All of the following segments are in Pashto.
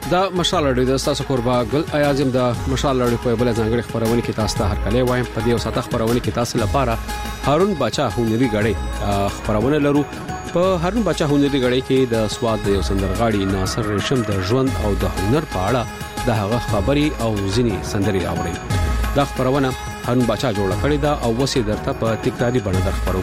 دا مشال اړیو د تاسو قربا ګل ایازم دا مشال اړیو په بل ځانګړي خبرونه کې تاسو ته هر کله وایم په دې او ساته خبرونه کې تاسو لپاره هارون باچا هنري غړي خبرونه لرو په هارون باچا هنري غړي کې د سواد د یو سندرغاړي ناصر ریشم د ژوند او د هنر په اړه د هغه خبري او ځینی سندري راوړي دا خبرونه هارون باچا جوړ کړی دا او وسې درته په تکراری باندې درخبرو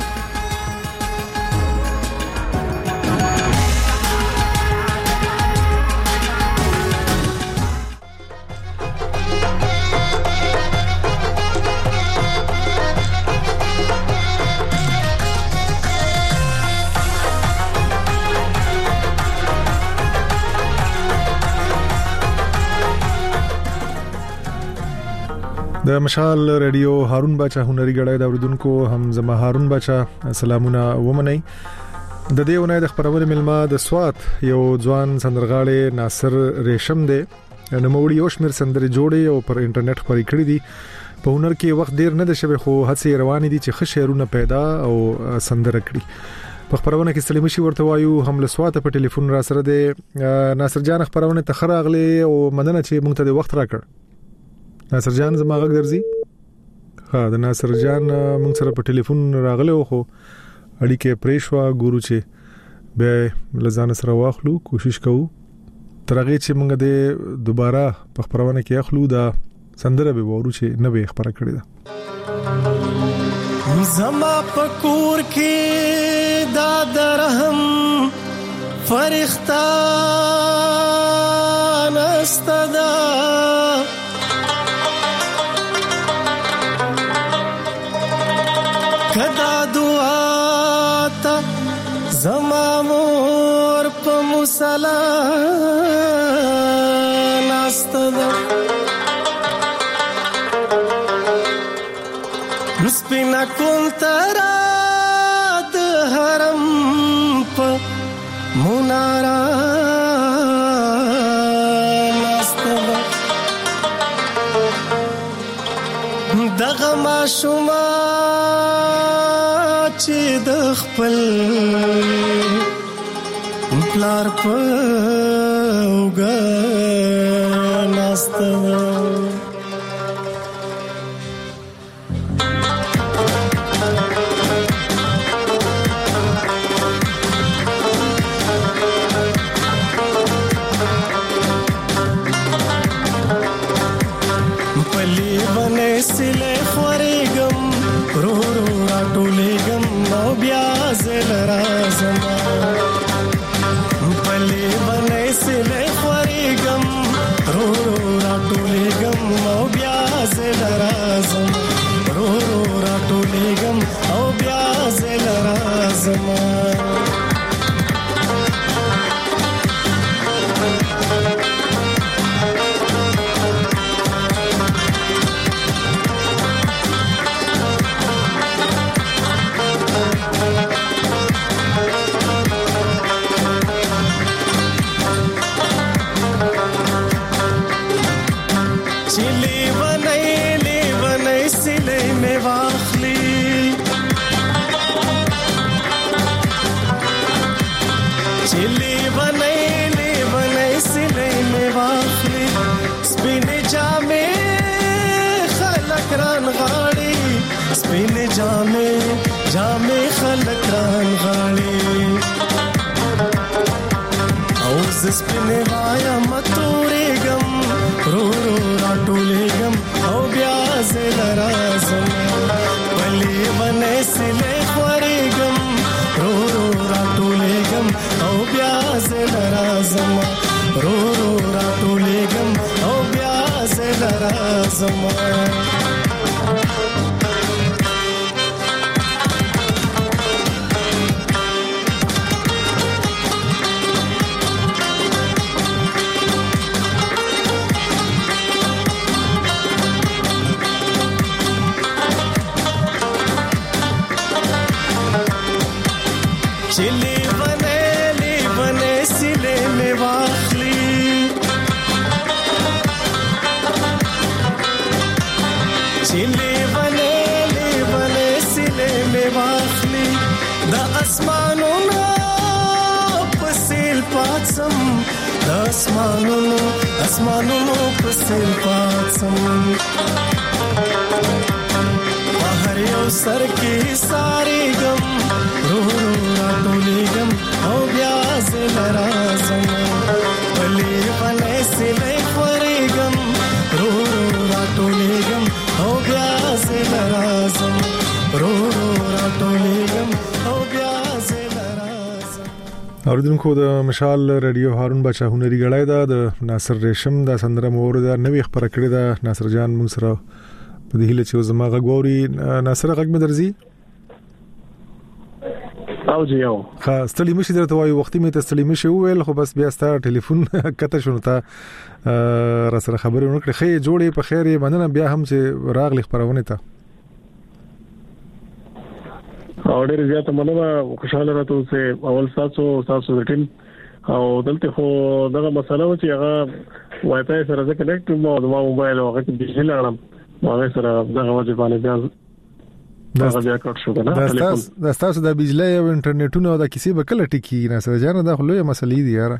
د مشال رادیو هارون باچا هنري غړای د اوردونکو هم زما هارون باچا سلامونه ومنئ د دې ونې د خبرونه ملما د سوات یو ځوان سندرغاړي ناصر ریشم دی نوموړي یو شمیر سندري جوړي او پر انټرنیټ خبري کړې دي په هنر کې وخت ډیر نه د شبي خو هڅه روانې دي چې ښه شعرونه پیدا او سندره کړي په خبرونه کې سلیمه شي ورته وایو هم له سوات په ټلیفون را سره دی ناصر جان خبرونه تخراغلي او مننه چې موږ ته د وخت راکړ ناصر جان زما غږ درځي ها د ناصر جان موږ سره په ټلیفون راغله خو اړیکه پریشوا ګورو چې به لزان سره واخلو کوشش کوو ترغه چې موږ د دوباره په خبرونه کې اخلو دا سندره به ورو چې نه به خبره کړې ده زما پکور کې دا درهم فرښتہ نستدا کدا دعا تا زما مور په مصلا نستدا سپینا کونترا د حرم په منارا نستدا دغه ما شوما چې د خپل پلار په وګا نستدا سله خورېګم رو رو راټولېګم نو بیا زل راځم پلي باندې سله خورېګم رو رو راټولېګم نو بیا زل راځم رو رو راټولېګم او بیا زل راځم جامې خلک ران غاړي او زسپنه وایا متورېګم رو رو راټولېګم او بیا زل راځم پلي باندې سله خورېګم رو رو راټولېګم او بیا زل راځم رو رو راټولېګم او بیا زل راځم چلی بنے سلے میں واخلی چلی بنے سلے میں واخلی دا اسمانونا پسیل پاتسم دا اسمانونو پسې پاتم بهر یو سر کې ساري غم رو راټولېږم او بیا زه لرازم بلې بلې سلې خورېږم رو راټولېږم او بیا زه لرازم رو راټولېږم او بیا زه لرازم. اوریدونکو د مشال رادیو هارون بچا هنري غړای دا د ناصر ریشم دا سندره مور دا نوې خبره کړې دا ناصر جان موږ سره په دې هله چې زما غووري ناصر غږ مې درځي او جی او ها ستړي مشي درته وایي وختي مې ته ستړي مشي ویل خو بس بیا ستاره ټلیفون کته شونه تا را سره خبرونه کړې خې جوړې په خیر مننه بیا هم چې راغلی خبرونه ته او ډېر زیات مننه خوشاله راته اوسه اول تاسو د ټیم او دلته خو دغه مسله و چې هغه وای فای سره زه کنیکټ مو د موبایل هغه کې بجلی لرم هغه سره دغه وجه باندې بیا بیا کټ شو کنه دا تاسو د بجلی او انټرنیټونو دا کیسې به کله ټکی نه سره جان دا خو لوی مسلې دي یاره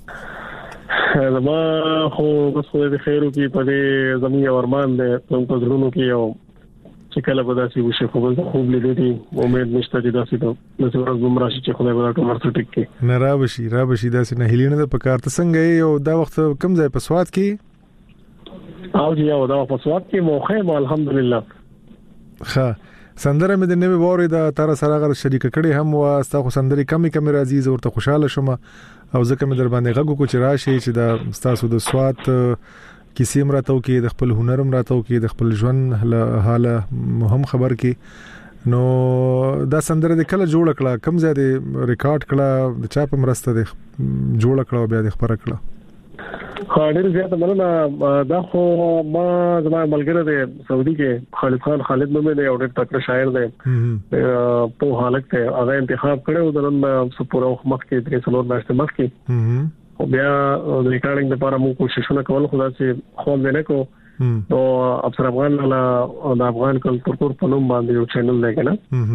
ما خو بس خو دې خیرو کې په دې زمي ورمان دې کوم څه کې یو چې کله به داسې وشي خو به خوب لیدې امید نشته چې داسې ته ورځ ګمرا شي چې خدای به ټول ورته ټکی نه را بشي داسې نه هلینه د پکار ته څنګه یو دا وخت کم ځای په سواد کې او جی او دا په سواد کې موخه الحمدلله ښه سندره مې د نوې ووري دا تر سره غره شریک کړي هم واسطه خو سندري کمی راځي زه ورته خوشاله شوم او ځکه مې در باندې غږ کو چې راشي چې دا تاسو د سواد کیسې مراتو کې د خپل هنر مراتو کې د خپل ژوند حاله مهم خبر کې نو دا سندره د کله جوړ کړه کم ځای د ریکارډ کړه د چا په مرسته د جوړ کړه بیا د خبره کړه ډېر زیات مننه دا خو ما زما ملګری دی سعودي کې خالد خان خالد نومې دی او ډېر تکړه شاعر دی په حالت کې هغه انتخاب کړو د نن سپورو مخ کې درې څلور میاشتې مخ کې او بیا د ریکارډینګ لپاره موږ کوششونه کول خو دا چې خو نه کو نو افسر افغان له د افغان کلتور په نوم باندې یو چینل دی کنه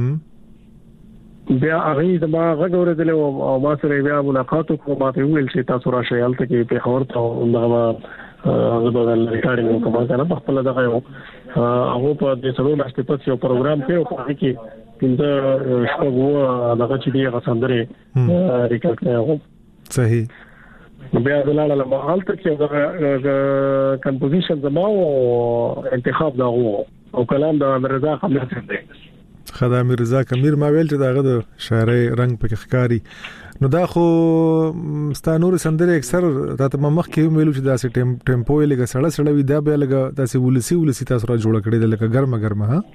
بیا هغه د ما غوړې دل او ما سره بیا ملاقات کوم ماته ویل چې تاسو راشئ البته کې په خبر ته دغه غوډل ریکارډینګ کوم کنه په خپل دغه هغه په دې سره لاستې په یو پروګرام کې او په کې پنځه شپږ دغه چې دی غسندري ریکارډ کړو صحیح بیا دلاله ما حالت کې دغه کمپوزیشن زمو انتخاب دا او کلام د رضا خمیر دی خدای رضا کمیر ما ویل چې داغه د شاعري رنگ په ښکاری نو دا خو ستانور سندره اکثر راته مخ کې ویلو چې داسې ټیمپو لګه سړه وي دا به لګه داسې ولسی تاسو را جوړ کړی د لکه ګرمه ها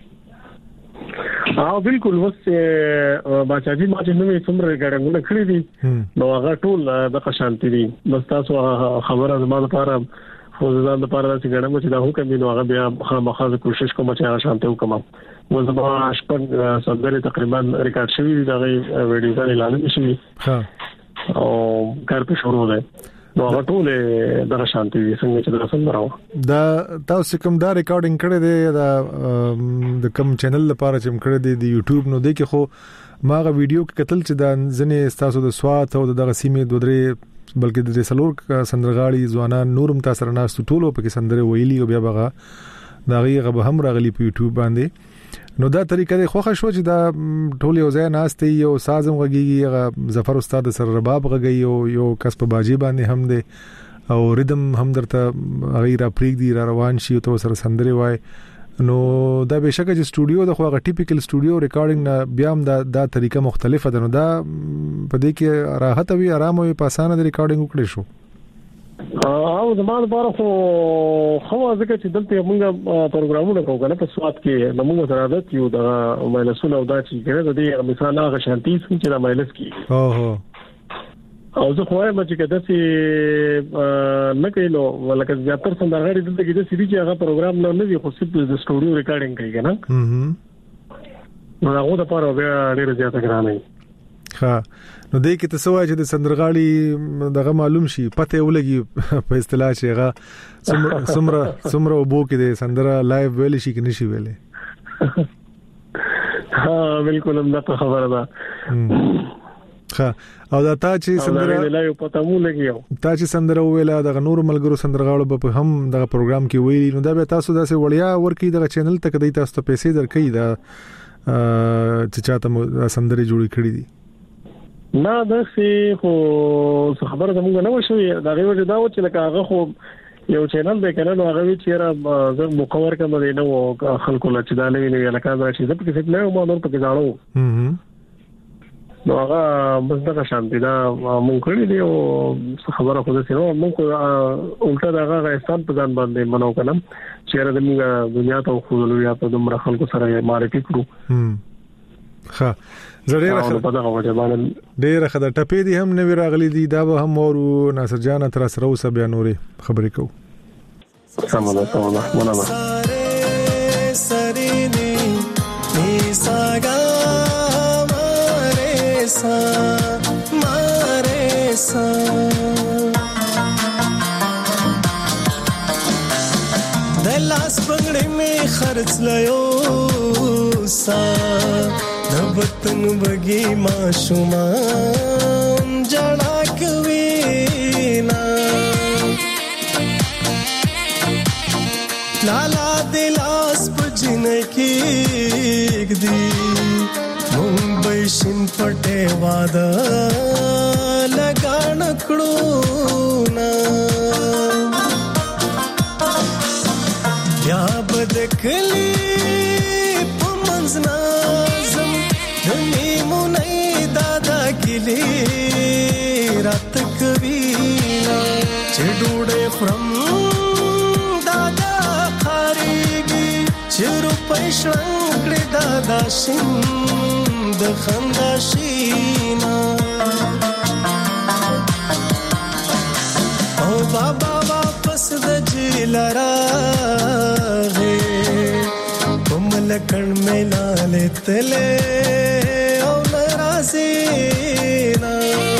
او بالکل وس باچاجي ما چې نوې څومره ګړنګونه کړې دي نو هغه ټول د قشانتي دي بس تاسو خبره زموږ لپاره خو ځان لپاره چې ګړنګ چې دا حکم دی نو هغه بیا خامخا کوشش کوم چې هغه شانته وکم وزما شپږ سندرې تقریبا ریکارډ شوې دي دا ویډیو ته اعلان شوی ها او کار په شروع ده نو هغه ټول د شانتي څنګه چې درسم راو دا تاسو کوم دا ریکارډینګ کړی دی دا د کوم چینل لپاره چې کړی دی د یوټیوب نو دی کې خو ماغه ویډیو کې قتل چې دا ځنې تاسو د سواد او دغه سیمې دوه درې بلکې د سلور سندرغاړي ځوانان نورم تاسو رانه ټولو په کې سندره ویلي او بیا بغه دا غیغه به هم راغلی په یوټیوب باندې نو دا طریقه د خوخه شو چې دا ټول یو ځای ناشته یو سازم غږیږي ظفر استاد سره رباب غږی یو کس په باجی باندې هم دی او ریدم هم درته غیر اپریک دی روان شي او سره سندره وای نو دا بهشکه چې سټوډیو د خوغه ټیپیکل سټوډیو ریکارډینګ نه بیا هم دا طریقه مختلفه ده نو دا په دې کې راحت او آرام او په اسانه د ریکارډینګ وکړي شو او زموږ لپاره خو ځکه چې دلته موږ پروګرامونه کوو کنه په سواد کې موږ سره عادت یو د مایلسونو او دا چې کنه د دې مثال هغه شانتي چې د مایلس کې او زه خو وایم چې کله چې نه کینو ولکه زیاتره سندرغاړي دلته کې د سړي چې هغه پروګرام نه وي خو صرف د سټوډیو ریکارډینګ کوي کنه نو هغه د پاره بیا ډېر زیاته ګرانه ها نو دې کې تاسو وایي چې د سندرغاړي دغه معلوم شي پته ولګي په اصطلاح چې هغه سمره وبو کې د سندره لایو ویل شي کې نشي ویلې ها بالکل هم دا خبره ده ها او دا تا چې سندره ویلای پته مو لګیو تا چې سندره ویلا د نور ملګرو سندرغاړو په هم د پروګرام کې ویلي نو دا به تاسو داسې وړیا ورکی د چینل تک د تاسو ته پیسې درکې دا چې چاته سندري جوړې کړې دي نه دا خو خبره زموږ نه وشوي دا غوړي دا و چې لکه هغه خو یو چینل به کنه نو هغه چې را زه مکور کوم دی نو خلکو لا چې دا نه ویلي لکه دا چې د پکې څه نه مو نور پکې ځاړو نو هغه مزدغه شانتي دا مونږ کړی دی او خبره خو دې نو مونږ الټا دا افغانستان په ځان باندې منو کنه چې را د دنیا ته خو یا په دمر خلکو سره معرفي کړو ها زړه ډېر خدای ټپې دي هم نوی راغلي دي دا به هم اورو ناصر جان تر سره اوس بیا نورې خبرې کوو سمونه مولانا سرینی نیساگا مارے سا دلاس پنگڑی میں خرچ لیو سا نبتن بگی معشومان جڑا کوینا لالا دلاس پجن کی دی ممبئی شن پټه واده لګان کړو نا یا بدکلی پمنځ نازم دمی مونې دادا کلی رات کوینا چې ډوډۍ فرم دادا خاريږي چې روپې شړکړې دادا شین د خندا شینا او بابا واپس د جیلرا غه کومل کڼ ملالې تله او ناراضینا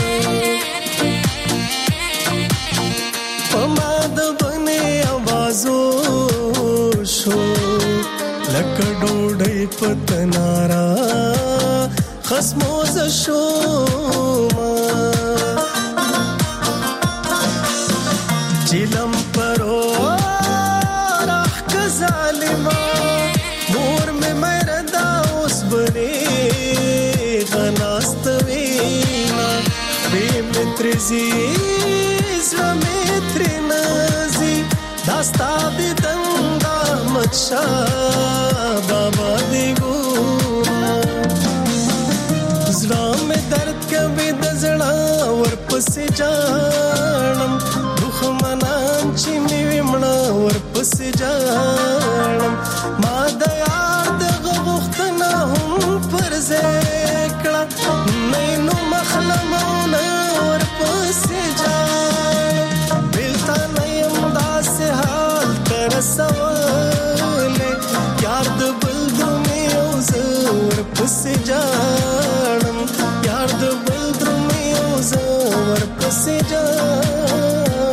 پماد بنه आवाजو شو لکه ډوډۍ پتنارا خصموز شوما چلم پرو راخ کا ظالما مور میں مردا اس بنے غناستوینا بے مترزی زمیتر نازی داستا دی دنگا مچشا بابا دیگو زړه مې درد کوي د زړه ورپسې جانم دښمنان چې مې ومړه ورپسې جانم ما د یار د غوښتنه هم پر ځکړه نه نو مخلمونه ورپسې جانم بلتا نه یم داسې حال تر سواله یار د بل دمې او زه ورپسې جانم یار د بل درمې او زه ورپسې جانم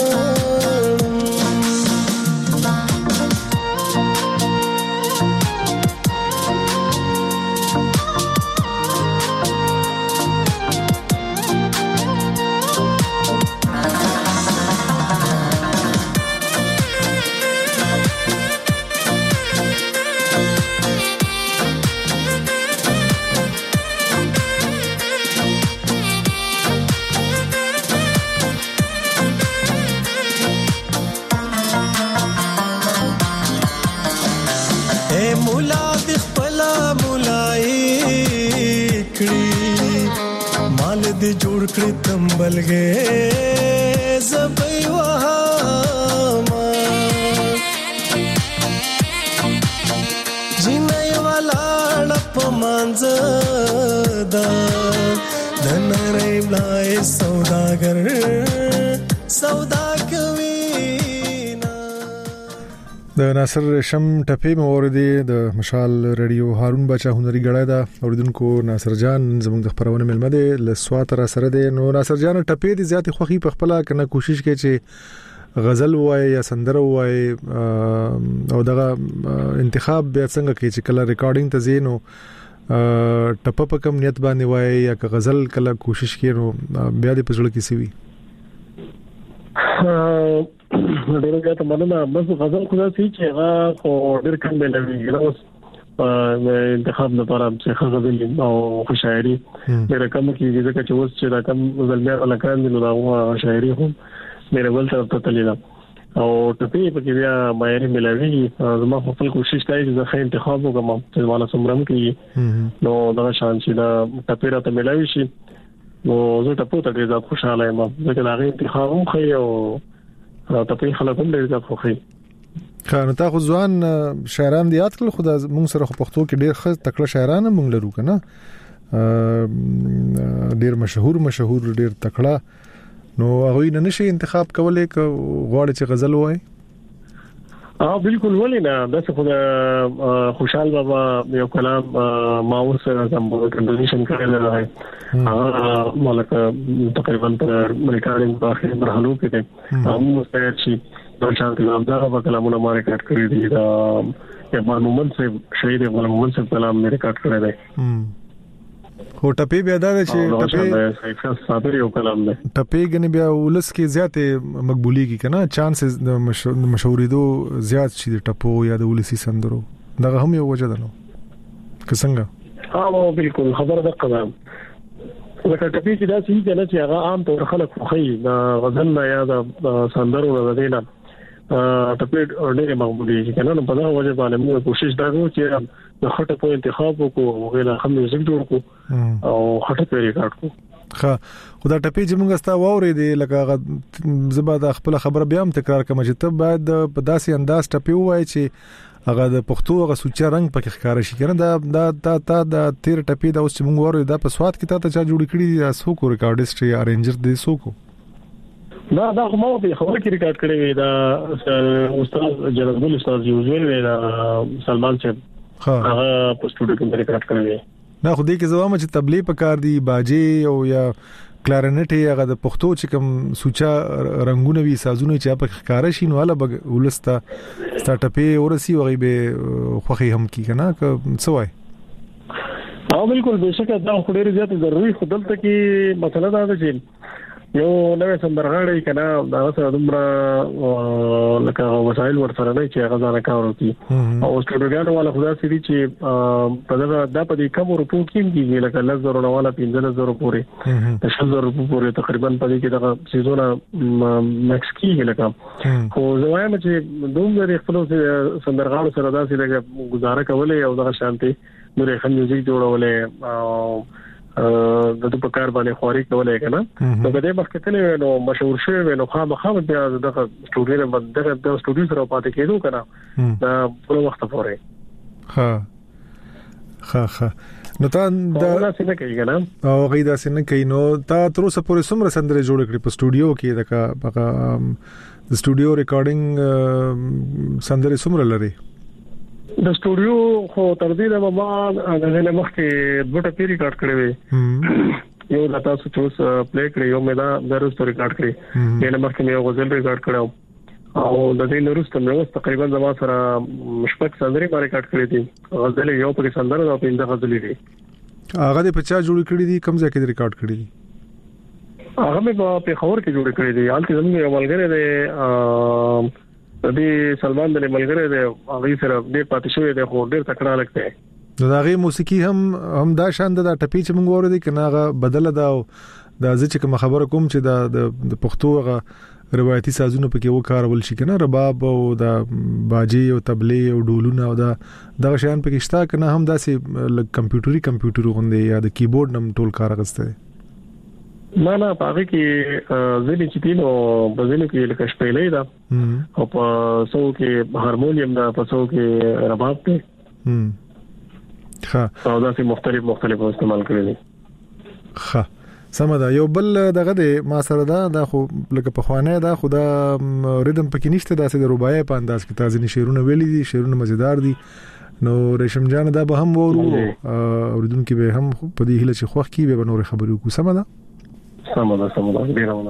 دې جوړ کړې تمبلګې زبې وها ما جنای والا لپمانځ دا د نړۍ بلای سوداګر سودا کوي د ناصر رشم ټپې موردی د مشال رادیو هارون بچا هنري غړای دا اوریدونکو ناصر جان زموږ د خبرونه ملمه ده لسوات را سره ده نو ناصر جان ټپې دي زیات خوخي په خپل کنه کوشش کوي چې غزل وای یا سندره وای او دغه انتخاب به څنګه کوي چې کله ریکارډینګ ته زینو ټپ په کم نیت باندې وای یا غزل کله کوشش کینو بیا دې پزړه کې سوي ډېر ګټه مننه بس غزل خدا سي چې هغه ډېر کم ملوي اوس انتخاب لپاره چې غزل او شاعري ډېر کم کې ځکه چې اوس چې دا کم غزل مې لکان نو دا شاعري هم مې ول تر ته تللی او ټپي په کې بیا مایري ملوي زما خپل کوشش کوي چې ښه انتخاب وکړم چې والا سمرم کې نو دا شان چې دا ټپي راته ملوي شي نو زه ټپو ته ډېر خوشاله یم ځکه دا غي انتخاب هم خي او ټپي خلک هم ډېر خوښي خانه تا خو ځوان شاعران دی یاد کړل خو موږ سره پښتو کې ډېر ښه تکړه شاعران موږ لرو کنه ډېر مشهور ډېر تکړه نو هغه نه نشي انتخاب کولای ک غواړي چې غزل وای بالکل ولې نه د څه خوشحال بابا یو کلام ما اوس سم کنډیشن کړل راځي مالک تقریبا پر ریکارډینګ په اخر مرحلو کې ده هم مستعد شي د شانتي دا په کلامونه ما ریکارډ کړی دی دا یمان مومن سے شهید غلام مومن سے کلام مې ریکارډ کړی دی خو ټپي بیا دا چې ټپي یو کلام دی ټپي غني بیا ولس کې زیاته مقبولي کی کنه چانسز د مشهورېدو زیات شي د ټپو یا د ولسی سندرو دا هم یو وجه ده نو څنګه بالکل خبر ده قدم لکه ټپي چې دا څه نه چې هغه عام طور خلک خوخي دا غزل نه یا د سندرو نه دینا ټپي ډېر مقبولي کنه نو په دا وجه باندې موږ کوشش دا کوو چې د خټه په انتخاب وکړو غوښنه هم میوزیک جوړ کړو او خټه په ریکارډ کړو ښه خدای ټپي چې موږ ستا ووري دی لکه زبا د خپل خبر بیا هم تکرار کوم چې ته باید په داسې انداز ټپي وای چې هغه د پښتو هغه سوچا رنگ پکې ښکار شي کنه دا د تیر ټپي دا اوس چې موږ ووري دا په سواد کې ته چا جوړ کړی دی سو کو ریکارډیسټ یا ارینجر دی سو کو دا خو په خبره کې ریکارډ کړی دی دا استاد جلال استاد یوزل دا سلمان صاحب هغه په سټوډیو کې ریکارډ کړی دی نه خو دې کې زوامه چې تبلیغ پکار دی باجی او یا کلارنټ هغه د پښتو چې کوم سوچا رنگونه وی سازونه چې په ښکار شي نو اله ولستا سٹارټ اپ ورسی وغي به خوخي هم کی کنه سوای بالکل بهشکه دا خو ډیر زیات ضروری خدلته کې مسله دا ده چې یو نوې سندرغاړي کنه دا سره دومره لکه وسایل ورسره نه چې هغه ځان کار وکړي او سټوډیوګانو والا خدا سړي چې په دا په دې کوم روپو کې کېږي لکه 10,000 نه والا 15,000 پورې 10,000 پورې تقریبا په دې کې دا سيزونه ماکس کېږي لکه خو زوایم چې دومره خپل سندرغاړو سره دا سړي گزاره کولې او دا شانتي نورې خل میوزیک جوړولې د په کار باندې خوري کولای کنه نو په دې وخت کې نو مشهور شوی نو خامخا بیا د سټوډیو باندې د سټوډیو سره پاتې کېدو کنه دا په وخت پورې ها نو تا دا څنګه کوي کنه او غیدا څنګه کوي نو تا تر اوسه پورې څومره سندره جوړ کړې په سټوډیو کې د سټوډیو ریکارډینګ سندره څومره لري د سټوډیو خو تر دې نه ما غوښنه مخکې دوه ټپي ریکارډ کړې وې یو د تاسو چوس پلی کړی یو مې دا درس ریکارډ کړی یعنی مخکې یو غزل ریکارډ کړو او د دې نورسته مې اوس تقریبا زما سره مشفق سندري ما ریکارډ کړې دي غزل یو په سندره او په انده غزل دي هغه د 50 جوړ کړی دي کوم ځای کې ریکارډ کړی دي هغه مې په خبر کې جوړ کړی دي حالت زموږ یو ملګری دی دې سلمان د ملګری دی هغه سره دې پاتې شوی دی خو ډېر تکړه لګته دا غي موسیقي هم دا شان د ټپي چې موږ ورته کنه هغه بدل دا چې کوم خبره کوم چې د پښتو هغه روایتي سازونه پکې وکارول شي کنه رباب او د باجی او تبلې او ډولونه او دا شان پکې شته کنه هم داسې کمپیوټر غوندي یا د کیبورډ نم ټول کار غسته نه پاره کې ځینې چې دین او بزنه کې لکه شپېلې دا او په سو کې هارمونیم دا په سو کې رباب ته ها او دا چې مختلف استعمال کړی ها سمدا یو بل دغه د ما سره دا خو لکه په خوانه دا خدا ریدم پکې نشته داسې د رباعي په انداز کې تازه شعرونه ویلي دي شعرونه مزیدار دي نو ریشم جان دا به هم ورو اوریدونکو به هم په دې هله چې خوښ کی به نور خبرو کو سمدا ډیر ونه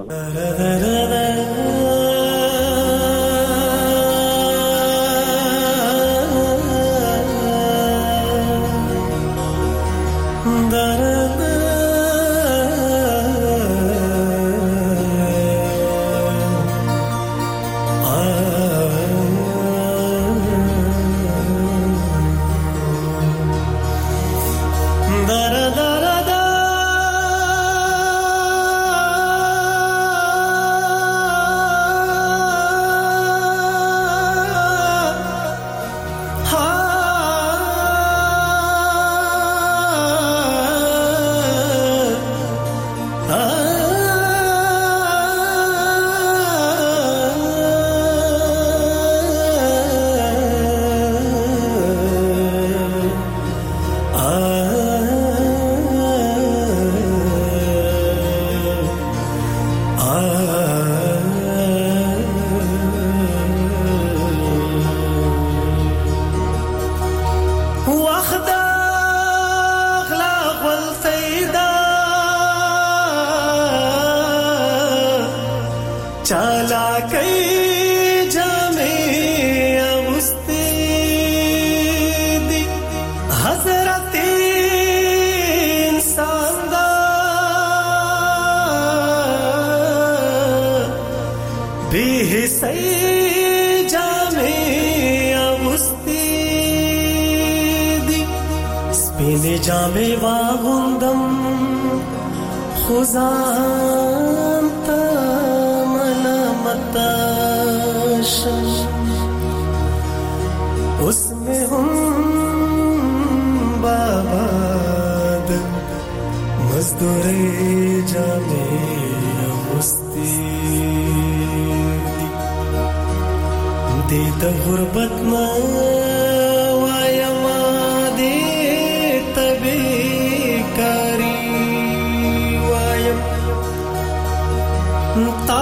واخدا اخلاق والسيدا چالا کئی جامع اغسطی دی حضرت انسان دا بی حسی جامع اغسطی دی سپین جامع واغندم خزان تا اس میں ہم باباد مزدور جامع غسطی دی د غربت ما وایما دی تبیکاری وایم تا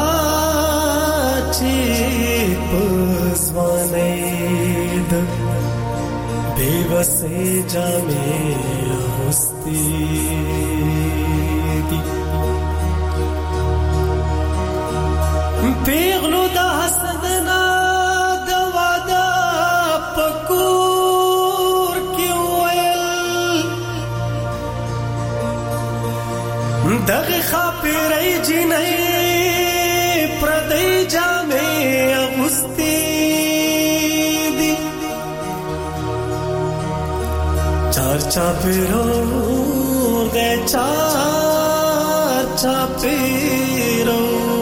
پزوانید بیوسے جامع غسطی دی پیغلو دا حسدنا دوادا پکور کی ویل دغی خاپیرائی جنائی پردائی جامع غسطی دی چار چاپیرو گئے چار چاپیرو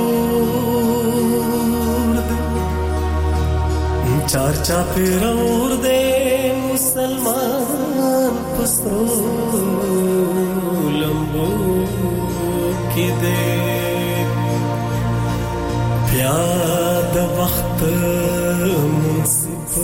چار چاپیرو دے مسلمان پسرو لمبو کی دے پیاد وقت منصف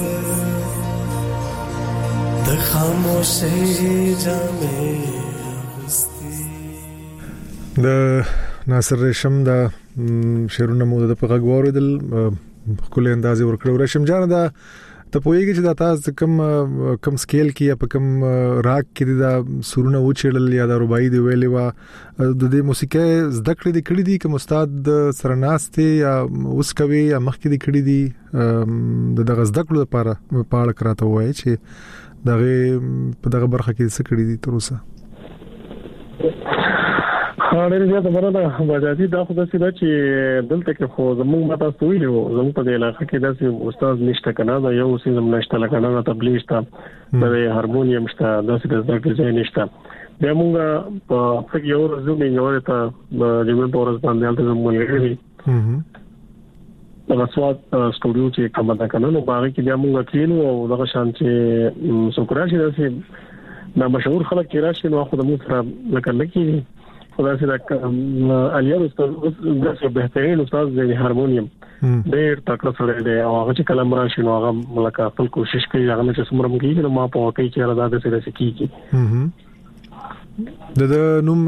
د خاموشی جامع غسطی. د ناصر ریشم دا شعرونه مو د په غوړو دل خپل اندازې ورکړو. ریشم جان دا ته پوهیږي چې دا تاسو کم سکیل کې یا په کم راګ کې دا سرونه وچړل یا د رباعي دی ویلې وا د دې موسیقي زده کړې دي کوم استاد سره ناشته یا اوس کوي یا مخکې دي کړې دي د زده کړو لپاره په اړه کراته وایي چې دغه په دغه برخه کې څه کړې دي تر اوسه؟ خاطر دې ته مرده بجادي دا خو د سیده چې دلته کې خو زموږ ماته سویلو زموږ په علاقې کې داسې استاد نشته کنه دا یو سیزم نشته لکه نه تبلیغ شته د هارمونیم شته داسې د ځکه ځای نشته بیا موږ په فک یو ورځو نه یو ته جمعې په ورځ باندې الته زموږ لري د سواد سټوډیو چې کومه ده کنه نو باغ کې بیا موږ کینو او دغه شان چې سوکراشي داسې دا مشهور خلک کې راشي نو خو د موږ سره لکه لکه خدای سره الیار استاد د بهترین استاد د هارمونیم ډېر تکړه سره دی او هغه چې کلام راشي نو هغه ملکه خپل کوشش کوي هغه چې څومره مونږ کیږي نو ما په واقعي چې راځي د سره سکیږي د نوم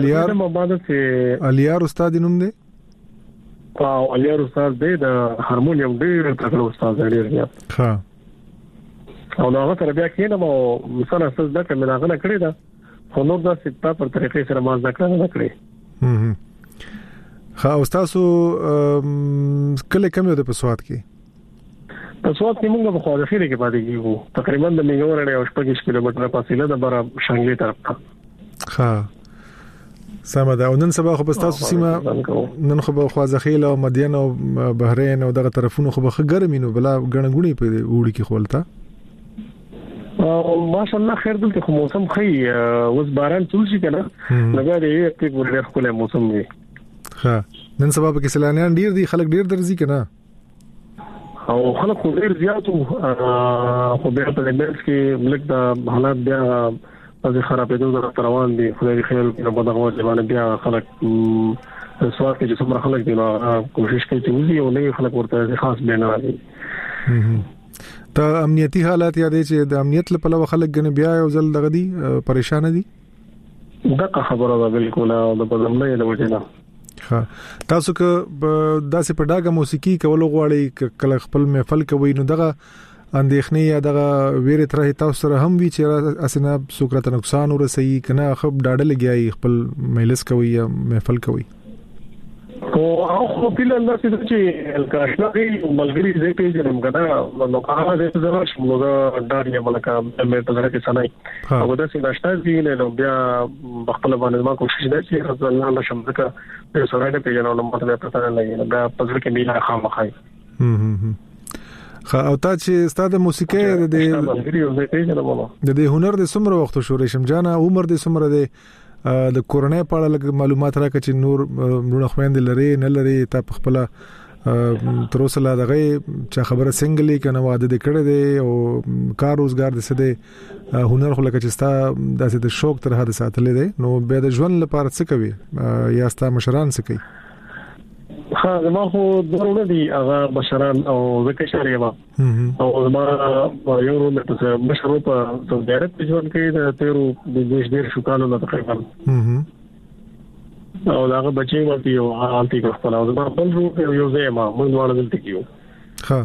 الیار استاد نوم دی او الیار استاد دی د هارمونیم ډېر تکړه استاد دی ها او هغه سره بیا کېنه مو مثلا اساس دا کړم هغه نه کړی دا خو نو دا ستا پر طریقې سره ما ځکه نه کړی. ها استاد کله کوم یو د پسواد کې پسواد کې موږ په خواجه خیره کې پاتې کیږو تقریبا د میګور اړه 8 کیلومتره فاصله ده بر شانګلي طرف ته. ها سم ده. نن سبا خو بستاسو سیمه نن خو په خواجه خیله او مدین او بحرین او دغه طرفونو خو به ګرمینو بلا غنغونی په وړي کې خولتا ماشاءالله خیر دلته خو موسم خي اوس باران ټول شي کنه لګا دی چې ګورې خپل موسم دی. ها نن سبا په کې سیلانیان ډیر دي خلک ډیر درځي کنه او خلک ډیر زیاتو خو به په دې کې ملک د حالات بیا د خرابېدو د روان دي خدای خیر په بدغه ځوانه بیا خلک سوال کې چې څومره خلک دي نو کوشش کوي چې وزي او نه خلک ورته خاص بنا دي. ته امنیتی حالات یادې چې د امنیت لپاره خلک غنه بیا یو ځل دغه دي پریشان دي دغه خبره ده بالکل او د بدلنې د وجه نه. ها تاسو که داسې په ډاګه موسیقي کول غواړئ کله خپل محفل کوي نو دغه اندېښنې یا دغه ویره تر تاسو سره هم وی چې اسنه سوکرته نقصان ورسي کنه خب ډاډه لګیای خپل مجلس کوي یا محفل کوي او خو په لاره چې الکاشنغي ملګری دې پیژنم کنه نو هغه دې زما شمو دا ډاډه ملکه مې په لاره کې سنای او دا چې ناشته دي نو بیا خپل باندې ما کوشش وکړ چې رسول الله شمدکه په سره دې پیژنم نو ماته پته نه لګي بیا په ځل کې میلا خامخای او تا چې ستاسو موسیقي د هنر د څومره وخت شو ریشم جانا عمر د څومره د کورونې په اړه معلومات راکړي چې نور مرونه خويند لري نه لري تا په خپل تر اوسه لا دغه چې خبره سنگلې کنه واده د کړه دی او کار روزګار د سده هنر خو لکه چې ستا د شوق تر حد ساتلې دی نو به د ژوند لپاره څه کوي یا ستا مشران څه کوي ها ما خو درونه دي هغه بشران او زکه شریعه او ما یو رومه ته مشرو په سعودي عرب کې ژوند کوي د تیرو د ډیر شو کالو تقریبا او هغه بچي ورته یو حالتي خپل او ما خپل یو ځای ما موږ ډول دلته کیو ها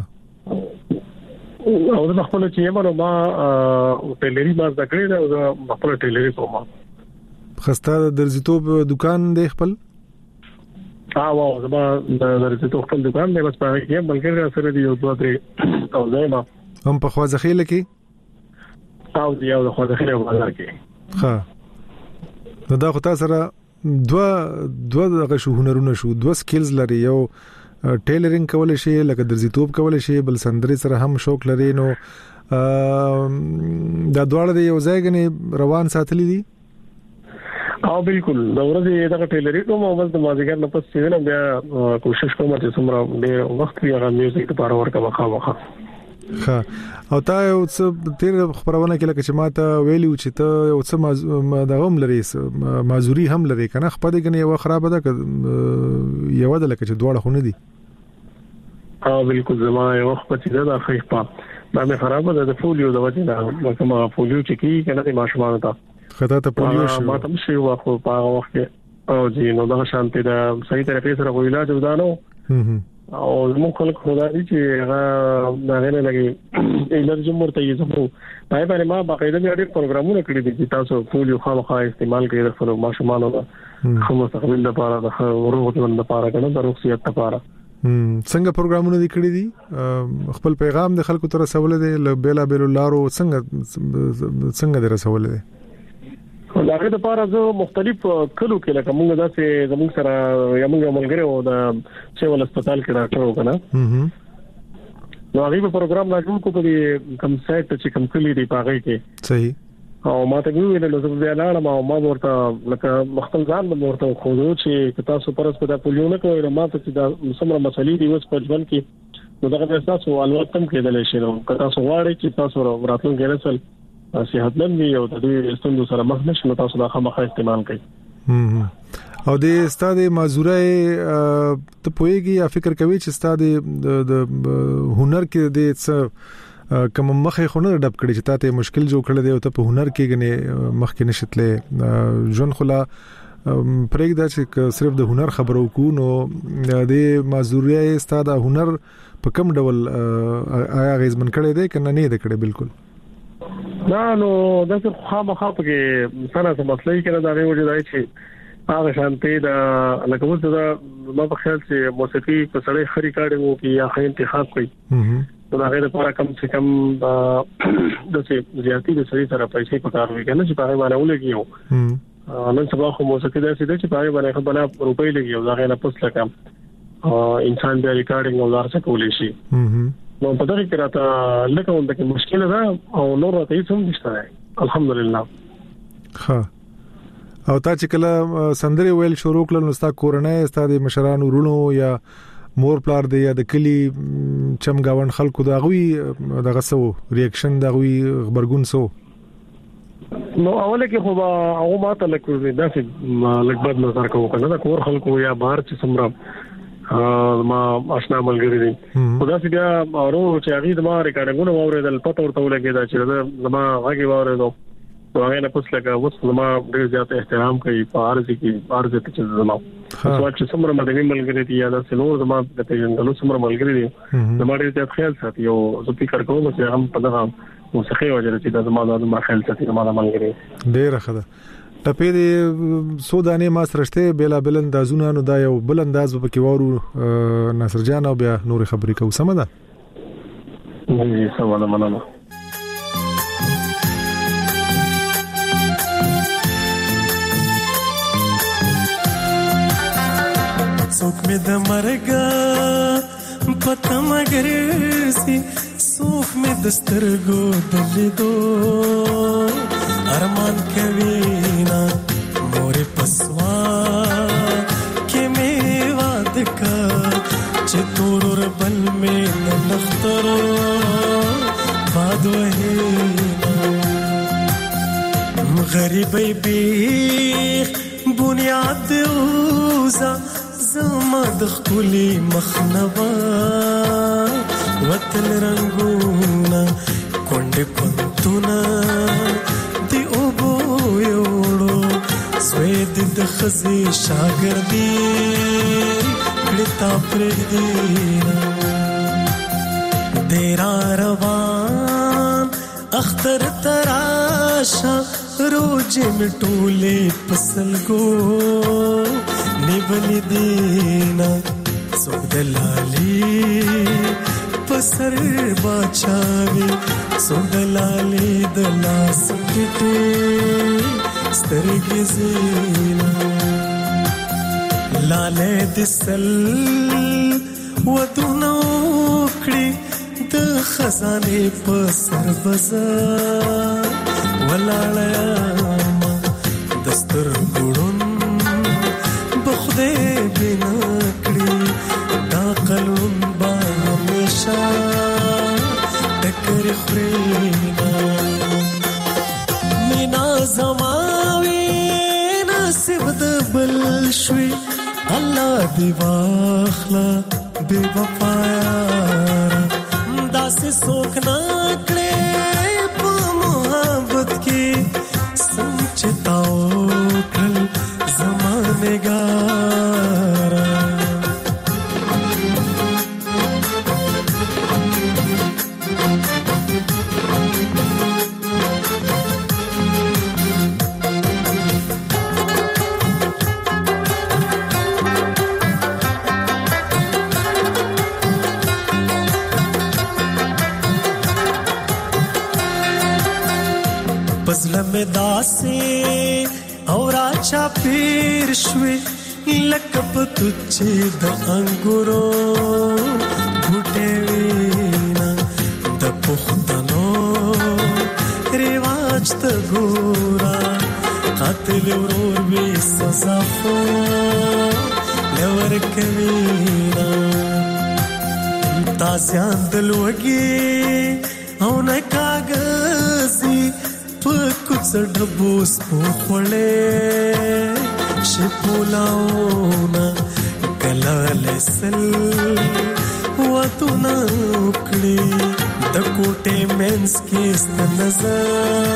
او د خپل چې ما ټیلری ما ذکرې دا خپل ټیلری کوم خسته درځتوب دکان دی خپل او زما درته تو خپل دکان دی بس په کې بلکې سره دی یو دوه درې او زما هم په خوازخیل کې او دی او د خوازخیل په بازار کې ها نو دا خو تاسو سره دوه دغه شو هنرونه شو دوه سکلز لري یو ټیلرینګ کول شي لکه درځتوب کول شي بل سندري سره هم شوق لري نو دا دواړه دی یو ځای غني روان ساتلې دي او بالکل دا ورځې دا ټیلری کوم او بس د مازیګر نه پس چې نه بیا کوشش کوم چې څومره د وخت یې هغه میوزیک لپاره ورکړم خامخا ها او تا یو څه تیر خبرونه کې لکه چې ماته ویلو چې ته یو څه د هم لري مازوري هم لري کنه خپل کې یو خراب ده یو د لکه چې دوړه خونه دي او بالکل زما یو وخت چې دا خېپا دا مې خراب ده د فولیو د وجه نه کومه فولیو چې کی کنه د ماشومان ته خطا ته پولیو شو ما ته شي واخو په هغه وخت او جی نو دا شانتي دا صحیح طریقې سره کوی علاج ودانو او موږ خلک خدای چې هغه دا نه لګي انرژي مرته یې زمو پای باندې ما باقاعده ډېر پروګرامونه کړی دي چې تاسو فولیو خامخا استعمال کړئ د خپل ماشومانو خو مستقبل لپاره د روغتیا لپاره کنه د روغتیا لپاره څنګه پروګرامونه دي کړی دي خپل پیغام د خلکو تر رسول دي بیلا بیل لارو څنګه رسول دي هغه د پاره زه مختلف کلو کې لکه موږ داسې زموږ سره یو ملګری و د سیول هسپتال کې ډاکټر وکنه نو هغه په پروګرام راځو کو په کم سایت چې کم کلی دی پاغې کې صحیح او ما ته ویل نو زه بیا لاړم ما ورته لکه مختل ځان به ورته خو چې تاسو پرس په پولیو نه کوي ما ته چې دا سمره مسلې دی اوس په ځوان کې نو دا تاسو الوت کم کېدل شي نو تاسو واړی چې تاسو راتلونکي نسل صحتمند وي او د دې ستوندو سره مخ نشي تاسو دا خامخا استعمال کړئ او د استاد مازوره ته پويږي یا فکر کوي چې استاد د هنر کې د څه کوم مخه خونه ډب کړي چې تاسو مشکل جوړ کړل دی او ته په هنر کې غني مخ کې نشتلې ژوند خلا پرېږده چې صرف د هنر خبرو کو نو د مازوره استاد هنر په کوم ډول آیا غیزمن کړي دی کنه نه دی کړي بالکل دا نو دا څه خامخا کې سره څه مسلې کړه دا وجه دی چې هغه شانتي دا لکه وڅ دا ما په خیال چې موسیقي په سړی خري کاړي وو کې یا خې انتخاب کوي دا غیر لپاره کم څه کم د څه زیاتی د سړي سره پیسې پکار وي کنه چې په باندې ولګيو نن سبا خو موسیقي دا څه چې په باندې خپل روپۍ لګيو دا غیر نه پس لکه انسان د ریکارډینګ او دار څه کولې شي نو په دغه کې راته لکه ولته کې مشکل ده او نور راته هیڅ هم نشته الحمدلله ها او تا چې کله سندري ویل شروع کړل نو ستا کورنۍ ستا د مشرانو ورونو یا مور پلار دی یا د کلی چمګاون خلکو دا غوي دغه سو ریاکشن دا غوي خبرګون سو نو اوله کې خو هغه ماته لکه داسې لګبد نظر کوو کنه دا کور خلکو یا بهر چې سمره ما آشنا ملګری دي خدا سي بیا اورو چې هغه د ما ریکارډینګونه واوریدل پته ورته ولګیدا چې زما هغه واوریدو هغه نه پوس لګه وڅ ما ډېر زیات احترام کوي په عرض ته چې زما خو چې څومره مدني ملګری دي یا د سلور زما د پیژندلو څومره ملګری دي زما ډېر زیات خیال ساتي او زه فکر کوم چې هم په دغه موسیقي وجه چې زما خیال ساتي زما ملګری ډېر ښه ده. ټپې د سودانې ما سرهشته بلا بل اندازونه نو دا یو بل انداز په کې وورو ناصر جان او بیا نور خبرې کوو سم ده. سم ده مننه. څوک مې د مرګ پته مگر سي څوک مې د سترګو د لیدو ارمان کوي نا مورې پسوا کې مې واد کا چې تور بل مې نختر باد وهي غریبې بیخ بنیاد اوزا زما د خپلې مخنبا وطن رنگونه کونډې پنتونه دی او بو یوړو سوید د خزي شاګردي کړتا پرېږدي دیرا روان اختر تراشا روج مټولې پسلګو نیبلی دینا سوک دلالی پسر باچاوی سوک دلالی دلا سکتے سترگی زینا لالے دسل ودو نوکڑی د خزانے پسر بزار ولالیاما دستر گوڑن بخده بنا کړی دا قلون با همیشه ټکر خرینا مینا زماوي نصیب د بل شوي الله دی واخلا بے وفایا داسې څوک نه کړې په محبت کې سمچتاو کړل زمانګارا پزله مې داسې اور اچا پیر شوي لکه پتوچې د انګورو بوټې وینا د پښتنو رواج ته ګورا قاتل ورور وی سزا خو لور کوینا تاسیان دلوږي او نه کاغذي پکوڅ ډبوس پوخړې شپولاونا کلالسل وتنا کړي د کوټې مینس کې ست نظر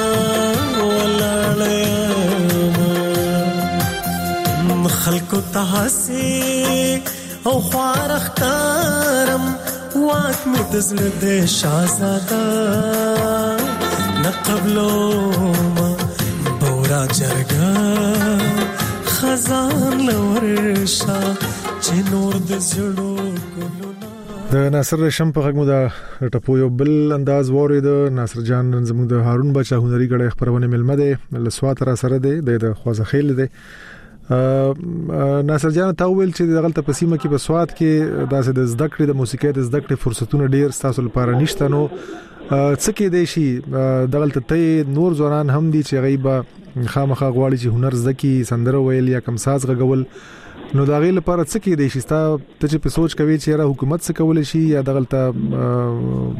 ولاړم خلکو تاسي او خوارخ کارم واک مې دزل د شاهزاده نقبلو ما بورا جرګا خزان لورشا چې نور د زړو ګلونه د ناصر رشم په غږ مو دا ټپو یو بل انداز ووري د ناصر جان زموږ د هارون بچا هنري غړي خبرونه ملمه ده لسوات را سره ده د خوازه خیل ده ناصر جان تا ویل چې دغلت په سیمه کې په سوات کې داسې د زده کړې د موسیقۍ د زده کړې فرصتونه ډیر ستاسو لپاره نشته نو څه کې دی شي دغلت ته نور ځوانان هم دي چې غیبه خامخا غواړي چې هنر زده کی سندره ویل یا کم ساز غول نو دا غي لپاره څه کې دی شي ته چې په سوچ کوي چې را حکومت څه کول شي یا دغلت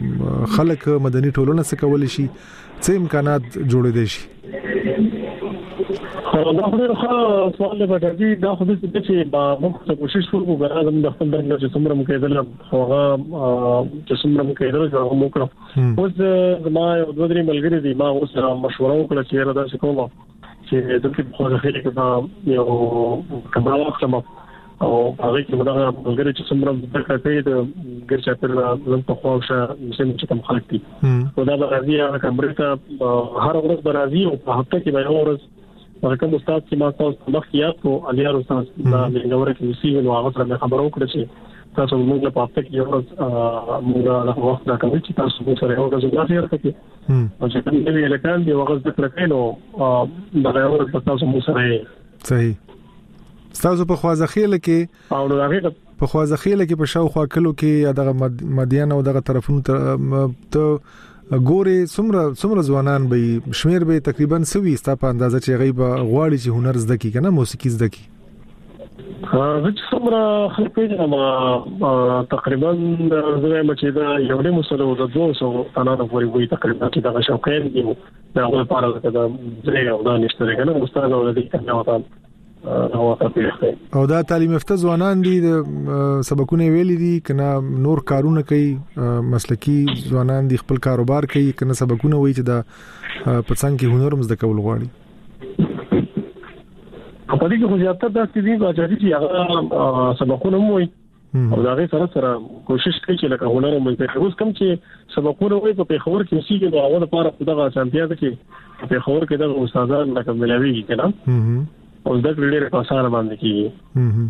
خلک مدني ټولنه څه کول شي څه امکانات جوړې دي شي دا خو ډېر ښه سوال دی بچي دا خو دې چې موږ کوشش وکړو غواړم د خپل د چې څومره مکیدل هغه چې څومره مکیدل هغه موږ کړو اوس ما یو دوه درې ملګري دي ما اوس مشوره وکړه چې دا څه کوم چې د په خو ځخې کې دا یو کمال وخت او هغه کې موږ ملګري چې څومره د کټې د ګرځا پر لږ په خواشه چې کوم خلک دي او دا راځي هغه کمرې ته هر ورځ راځي او په هفته کې به ورځ کوم استاد چې ما تاسو مخکې کو الیار استاد دا لنګوره کې وسیله نو هغه سره خبرو کړې چې تاسو موږ په هفته کې یو ورځ موږ له وخت دا کوي چې تاسو سره یو ورځ ځای راځي او چې کوم دی لکان دی وغه ذکر کړو دا یو ورځ تاسو موږ سره صحیح تاسو په خوازخیل کې او نو هغه په خوازخیل کې په شاوخوا کلو کې دغه مدین او دغه طرفونو ته ګوري څومره ځوانان به شمیر به تقریبا سوي ستا په اندازه چې غیب غواړي چې هنر زده کی کنه موسیقي زده کی زه څومره خلک پیژنم تقریبا زه مچې دا یو ډېر مسله د 200 تنانه پورې وي تقریبا چې دا شوقین دي دا په پاره دا زه یو دا نشته کنه استاد او د دې کنه او دا تعلیم یافته ځوانان دي سبقونه ویلي دي کنه نور کارونه کوي مسلکی ځوانان دي خپل کاروبار کوي کنه سبقونه وایي چې دا پڅنګ کې هنر مزد کول غواړي په دې کې خو زیاتره د دې چې هغه سبقونه وایي او دا غي سره کوشش کوي چې لکه هنر مو ته اوس کوم چې سبقونه وایي په خبر کې سیګي دا هغه لپاره دغه چانتیا ده چې په خبر کې د استادان لکه ملوي کنه او دا ډېر په اسانه باندې کیږي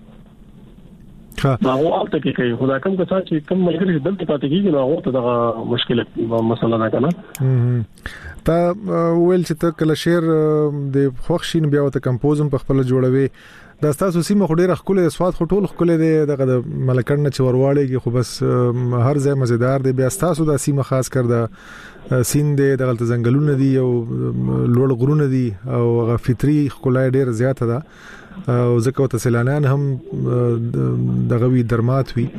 ها هغه البته کې کوي خدای کوم که څه چې کوم ملګری دلته پاتې کیږي نو هغه ته دا مشکله مسله نه کنه تا ویل چې ته کله شعر د خوښین بیا ته کمپوزم په خپل جوړوي دا تاسو سیمه خډيره خپل سواد خټول خپل دی دغه ملکړنه چورواړي خو بس هر ځای مزیدار دی بیا تاسو د سیمه خاص کړ د سین دی دغه ځنګلونه دي او لوړ غرونه دي او غ فطري خلای ډیر زیاته ده او ځکه ته سیلانیان هم دغه وی درمات وی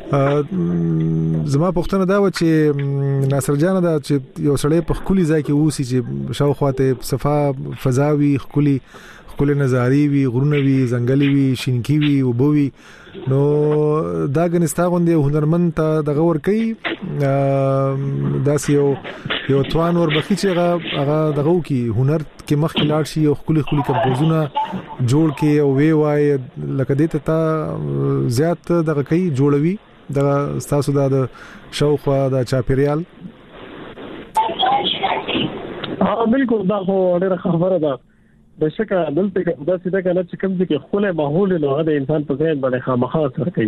زما پښتنه دا و چې ناصر جان دا چې یو سړی په خولي ځای کې ووسی چې شاوخواته صفا فضاوي خولي نظاری وی غرونه وی ځنګلي وی شینکی وی او بووي نو دا غنستا غوندي هنرمند ته دغه ور کوي داس یو توان ور بخي چې هغه دغه کی هنر کې مخ لاړ شي او خولي کمپوزونه جوړ کې او وی وای لکه دې ته زیات دغه کوي جوړوي دغه تاسو د شوق د چاپیریال بالکل دا خو ډېر خبره ده بشکه دلته کې دا څه ده کنه چې کوم ځکه خپل ماحول له هغه انسان په ځای باندې خامخا اثر کوي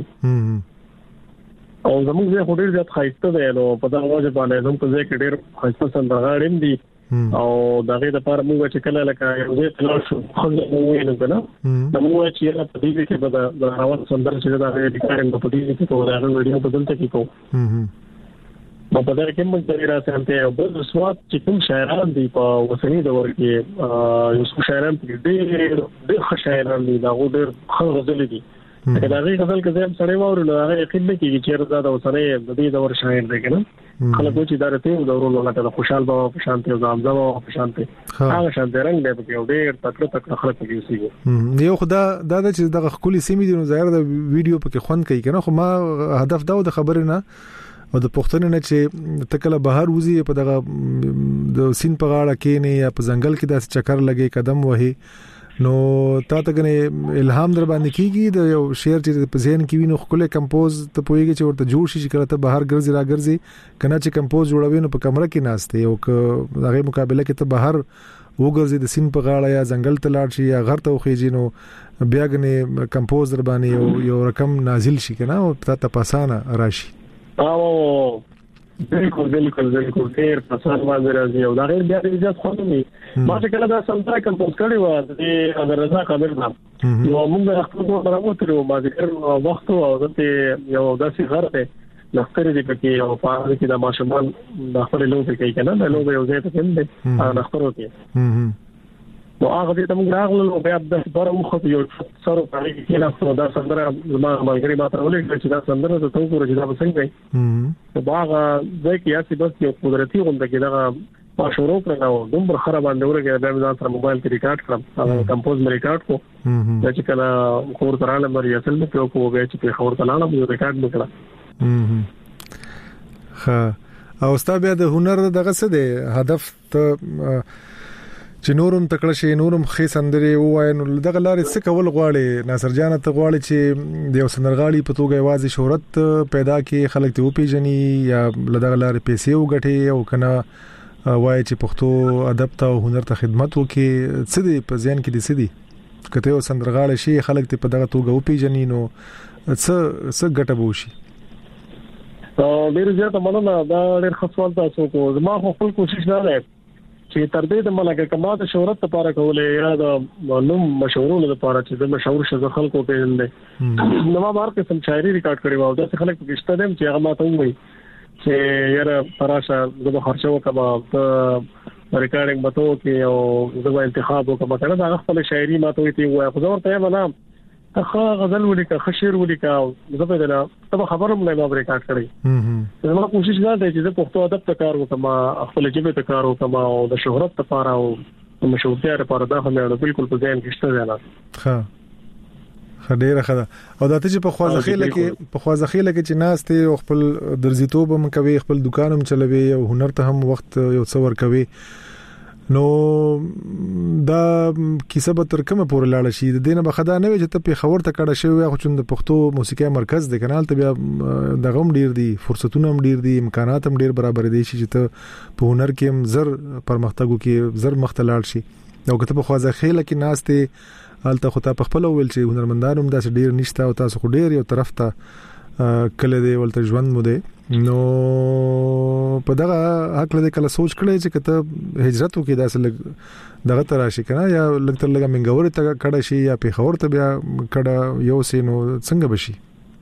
او زموږ ځای خو ډېر زیات خاصه ده نو په دا وجه باندې زموږ ځای کې ډېر خاصه سندرغاړي دي او دغه د لپاره موږ چې کله لکه یو ځای تلل شو خو نو وینم کنه نو موږ چې په دې کې به راوځ سندر چې دا ریکارډینګ په دې کې کوو دا ویډیو په دلته کې کوو په دغه کې موږ د راځنته او د سواد چې کوم شاعران دي په وسنی دور کې یو څو شاعران ډېر شاعران دي دا ډېر ښه غزل دي دا غي غزل کې زم سړی ووري نو هغه یقین نه کیږي چې رضا د وسره د دې دور شاعر دی کنه خلک چې دا رته دورونو لکه خوشحال بابا په شانته او زامزا بابا په شانته هغه شانته رنگ دی په ډېر تکړه خلک کې وسیږي یو خدا دا چې دغه خولي سیمې دي نو ظاهر د ویډیو په کې خوند کوي کنه خو ما هدف دا د خبرې نه او د پښتون نه چې تکله بهر وزي په دغه د سین په غاړه کې نه یا په ځنګل کې داسې چکر لګي قدم وهي نو تا ته غنه الهام در باندې کیږي د یو شعر چې په ذهن کې وینو خپل کمپوز ته پويږي چې ورته جوړ شي چې کله ته بهر ګرځي را ګرځي کنه چې کمپوز جوړوي نو په کمره کې ناشته یو هغه مقابله کې ته بهر وګرځي د سین په غاړه یا ځنګل ته لاړ شي یا غر ته وخیږي نو بیا غنه کمپوز در باندې یو رقم نازل شي کنه او ته پاسانه راشي او بالکل ډېر پسند باندې راځي او دا غیر بیا ډېر خو نه ما چې کله دا سمټا کمپوز کړی و د اگر رضا قادر نام نو موږ خپل راوته ما ذکر وخت او دته یو داسې غر ته نختره دې پکې او په هغه کې د ماشومان د خپل لوبه کوي کنه د لوبه یو ځای ته کېنده هغه نختره کوي نو هغه دې تم راغلو بیا د بار مخ یو سره پاره کې نه دا سندره ما ملګری ما ته ولې چې دا سندره ته وګورئ چې دا څنګه وي نو باغ ځکه یاسي بس یو قدرتي غونډه کې دا ما شروع کړو دومره خراب باندې ورګه د ځان سره موبایل کې ریکارډ کړم کمپوز مې ریکارډ کو چې کله خور تراله مې اصل مې کو به چې خور تراله مې ریکارډ وکړه ها او ستا بیا د هنر دغه څه دی هدف ته چې نورم تکړه شي نورم خې سندري وای نو دغه لارې څه کول غواړي ناصر جان ته غواړي چې د یو سندرغاړي په توګه یوازې شهرت پیدا کړي خلک ته وپیژني یا لدغه لارې پیسې وګټي او کنه وای چې پښتو ادب ته او هنر ته خدمت وکړي څه دی په ځین کې دي څه دي کته یو سندرغاړي شي خلک ته په دغه توګه وپیژني نو څه ګټه بوشي ډیر زیات مننه دا ډیر خپل تاسو کو زما خپل کوشش نه لرم چې تر دې د ملګری کما د شهرت لپاره کولې یا د نوم مشهورولو لپاره چې د مشهور شذ خلکو په اندې نو ما بار قسم شاعري ریکارډ کړی و دا خلک په کښته دم چې هغه ماته وایي چې یاره پراشه د خرچو کما په ریکارډینګ متو کې او د انتخاب وکما کنه دا خپل شاعري ماته وایي او خو زه ورته ما اخا غزل ولیکا خشیر ولیکا زه په دې ته خبرم نه ما ریکارډ کړی زما کوشش دا دی چې د پښتو ادب ته کار وکم خپل ژبه ته کار وکم او د شهرت لپاره او د مشهورتیا لپاره دا هم بالکل په ځین کې شته نه ها خډيره خدا او دا ته چې په خوازخیله کې چې ناس ته خپل درزیتوب هم کوي خپل دکان هم چلوي او هنر ته هم وخت یو څور کوي نو دا کیسه به تر کومه پورې لاړ شي د دینه بخدا نه وي چې ته په خبر ته کړه شوی خو چې د پښتو موسیقي مرکز د کانال ته بیا د غم ډیر دي فرصتونه هم ډیر دي امکانات هم ډیر برابر دي چې ته په هنر کې هم زر پرمختګ کې زر مختلال شي او کته په خوازه خېله کې ناس ته الته خو ته په خپل ویل چې هنرمندانو هم داس ډیر نشته او تاسو خو ډیر یو طرف ته کله دی ولته ژوند مو دی نو په دغه حق له کله سوچ کړی چې کته هجرت وکي داسې دغه تراشي کنه یا لکه لګه منګور ته کډه شي یا په خور ته بیا کډه یو سينو څنګه بشي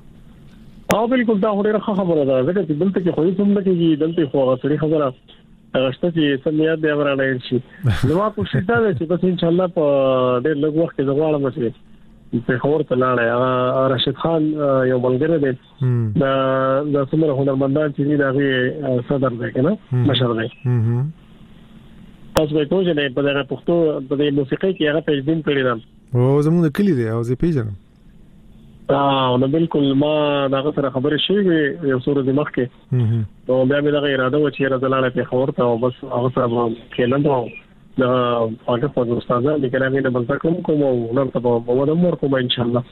او بالکل دا ډیره خبره ده ځکه چې دلته کې خو هیڅ نه کېږي دلته خو غوړي خبره هغه چې سمیات دی ورانه شي نو ما کوشش دا چې بس ان شاء الله په ډېر لږ وخت کې زغواړم چې په خبر ته لاړ راشد خان یو ملګری دی دا څومره هنرمندان چې دا صدر دی کنه مشر دی تاسو به کوم چې په دغه پښتو د موسیقۍ کې هغه تجدید کړی دا او زموږ د کلی دی او زه پیژنم نو بالکل ما دا سره خبرې شوې یو څور د مخ کې نو بیا مې دا اراده و چې راځلاله په خبر ته بس هغه سره کېلندو دا هغه په استاد د کلامي د بل کوم او نن ته په ودا مور کوم ان شاء الله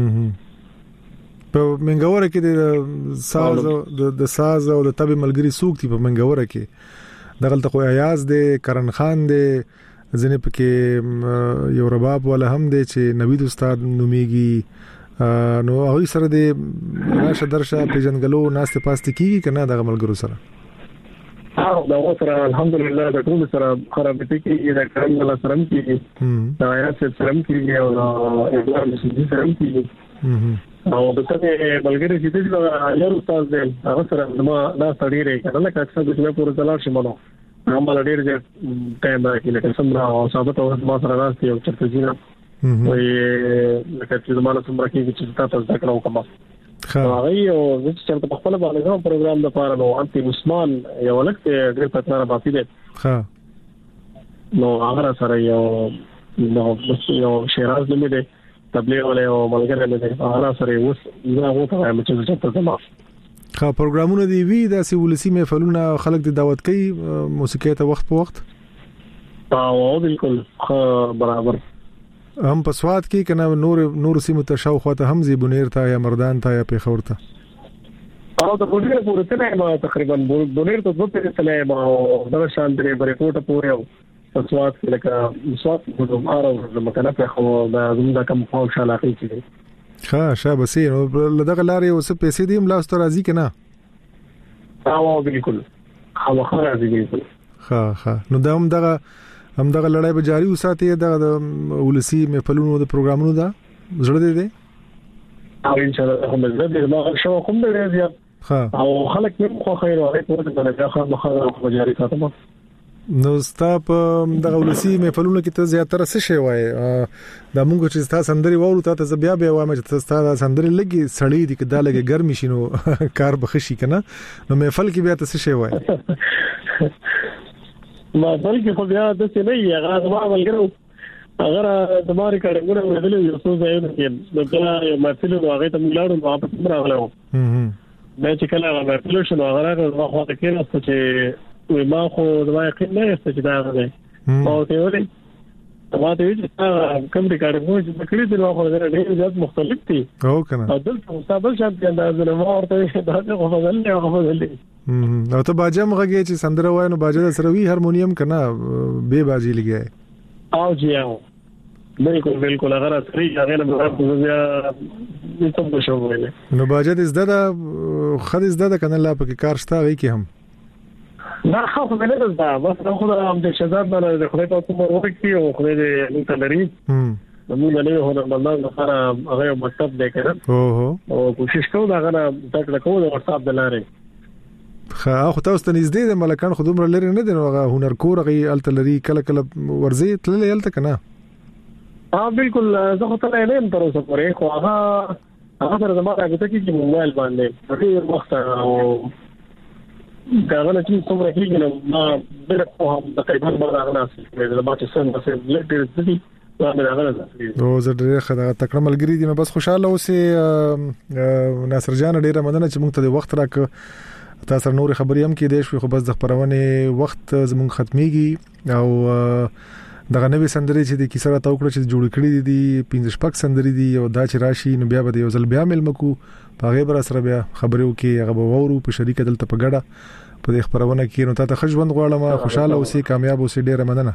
په منګوره کې د ساز او د طبي ملګری سوق دی په منګوره کې دغلت خو ایاز دی کرن خان دی ځنه پکې یو رباب ولا هم دی چې نوید استاد نوميږي نو هغه سره د راشه درشه پیژنګلو ناست پاست کیږي کنه دغه ملګرو سره دا سره الحمدلله د ټول سره خرابې کې دا کارم ولا سره کې دا یا سره کې او ابراهيم سيدي سره کې او د څه بلګری چې د یو استاد دی هغه سره ما دا سړی لري کنه لکه څنګه چې پورې تلل شي مونږ هم ډیر چې ټایم راکې لکه سمرا او ثابت او ما سره راځي او چرته جینا وې لکه چې زمانه سمرا کې چې تاسو ذکر وکم هغه یو چې په خپل باندې کوم پروګرام د پاره نو انتي عثمان یو لکه ډېر پاتنه باندې ده ها نو هغه سره یو شیراز نومې ده تبلیغ ولې او ملګری مې ده هغه سره اوس زه هغه ته وایم چې څه زما ها پروګرامونه دی وی د سیولسی محفلونه خلک د دعوت کوي موسیقي ته وخت په وخت او بالکل برابر هم په سواد کې کنه نور سیمه ته شاو خواته هم زی بنیر ته یا مردان ته یا پیښور ته او د بنیر پورې ته ما تقریبا بنیر ته څه ته ما د شاندري بریکوټ پورې او سواد کې لکه سواد کوم ارو د مکنه په خو د کوم خو شالاقي کې ها شابسي نو لدغه لارې اوس پیسې دې ملاست راځي کنه او بالکل خو راځي بالکل ها نو دا هم دغه لړۍ به جاری وساتي د ولسی محفلونو د پروګرامونو دا زړه دې او ان شاء الله هم زه ما شو کوم دې زیات او خلک مې خو خیر وای په دې باندې خبره جاری ساتم نو ستاپ د ولسی محفلونو کې ته زیاتره څه شی وای دا مونږ چې تاسو سندري وورو ته بیا وایم چې تاسو سندري لګي سړی دي کدا لګي ګرمي شینو کار بخشي کنه نو محفل کې بیا څه شی وای ما بلکې خو بیا د څه نه یې هغه ما ولګرو اگر د ماري کډنګونه ودلې یو څه ځای کې د بلا ماتلو هغه ته ملاړو واپس راغلو مې چې کله هغه ماتلو شنو هغه راغله خو ته کې راست چې ما خو دا یقین نه است چې دا غوړي او ته ولې ما ته ویل چې کوم دي کډنګونه چې کړی دی نو خو دا ډېر زیات مختلف دي او کنه او دلته مستقبل شاته اندازه نه ورته دا خو بدلې او بدلې او ته باجه مغه چې سندره وای نو باجه سره وی هارمونیم کنه به باجی لګي او جی او بالکل اگر اصلي هغه نه بیا څه بشو ویل نو باجه دې زده خد زده کنه لا پکې کار شته وی کې هم نه خو به نه زده بس خو هم د شذاب باندې د خدای په کومه وکړي او خدای دې انتلري موږ نه هو نورمال لپاره هغه مطلب دی کنه او کوشش کوو دا غره تک کوو د WhatsApp دلاره خو تاسو ته نږدې د ملکان خو دومره لري نه دی نو هغه هنر کور غي التلري کله کله ورزي تللې الته کنه بالکل زه خو ته نه تر اوسه پورې خو هغه سره زما راځي چې موبایل باندې ډېر وخت او دا غواړم چې څومره کېږي نو ما بل خو هم تقریبا باندې ناسي د ما چې څنګه څه لټر دي او زه ډېر خدای تکړه ملګری دي مې بس خوشاله اوسې ناصر جان ډېر مدنه چې موږ ته د وخت راک تاسو نور خبرې هم کې دي شو خو بس د خبرونه وخت زموږ ختميږي او دغه نوې سندري چې د کیسه راته وکړه چې جوړ کړې دي 15 شپږ سندري دي او دا چې راشي نو بیا به یو ځل بیا ملمکو پاغه بر سره بیا خبرو کې هغه وورو په شریک دلته په ګډه په دې خبرونه کې نو ته خجوند غواړم خوشاله اوسې کامیاب اوسې ډېر مننه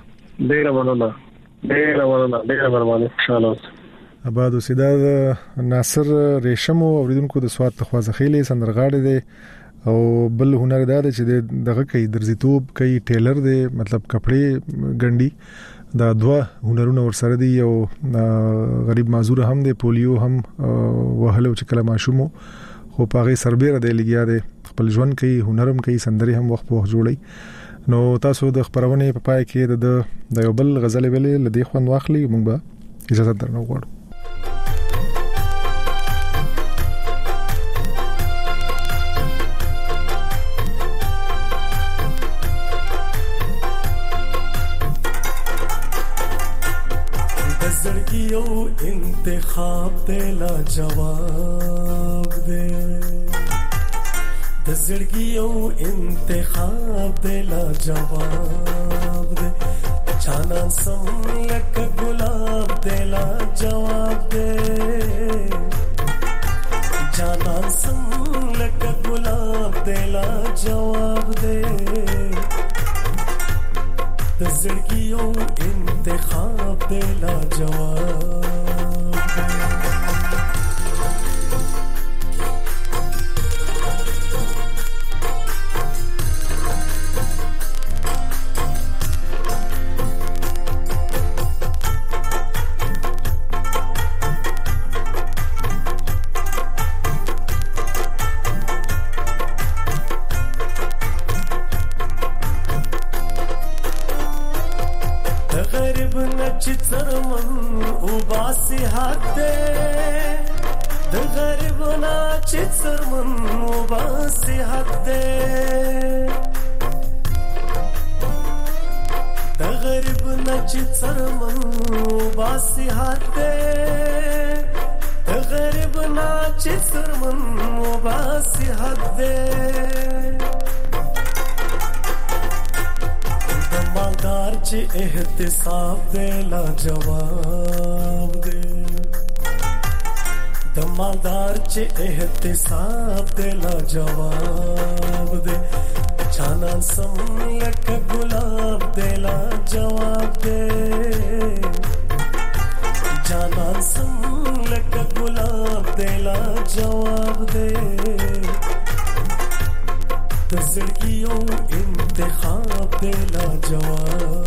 خوشاله آباد اوسې دا ناصر ریشم اوریدونکو د سواد تخوازخیلې سندرغاړي دي او بل هنر دا چې دغه کوي درزیتوب کوي ټیلر دی مطلب کپڑے ګنډي دا دوا هنرونه ورسره دي او غریب معذور هم دی پولیو هم وهلو چې کله ماشومو خو پاغه سربېره دی لګیا دی خپل ژوند کوي هنرم کوي سندري هم وخت په وخت جوړي نو تاسو د خبرونه په پای کې د یو بل غزل ویلې لدی خوند واخلي موږ به اجازه درنو غواړو انتخاب دے لا جواب دے د زړګي یو انتخاب دے لا جواب دے جانان سم لک گلاب دے لا جواب دے جانان سم لک گلاب دے لا جواب دے د زړګي یو انتخاب دے لا جواب احتساب دے لا جواب دے دماغدار چ احتساب دے لا جواب دے جانان سم لک گلاب دے لا جواب دے جانان سم لک گلاب دے لا جواب دے تزړګیو انتخاب دے لا جواب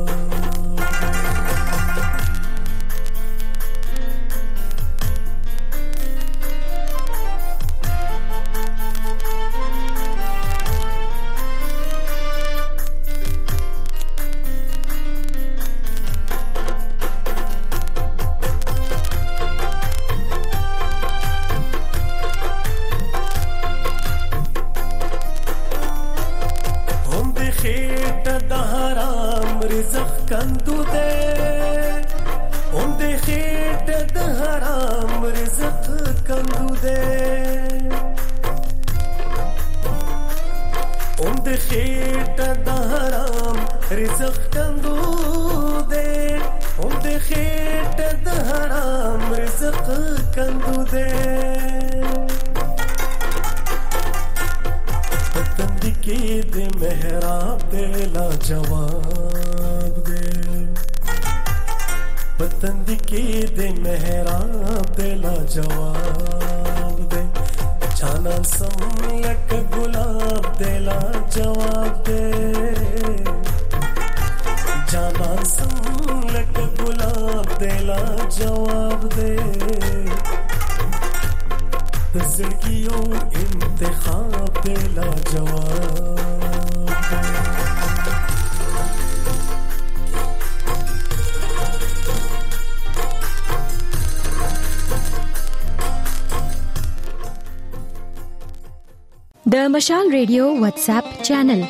کندو دے اون دے خیٹ د حرام رزق کندو دے اون دے خیٹ د حرام رزق کندو دے اون دے خیٹ د حرام رزق کندو دے پتندکی دے محراب دے لا جواب دے پتندکی دے محراب دے لا جواب دے جانا سم لک گلاب دے لا جواب دے جانا سم لک گلاب دے لا جواب دے زړګیو انتخاب دے لا جواب دے د مشال ریډیو واتس اپ چینل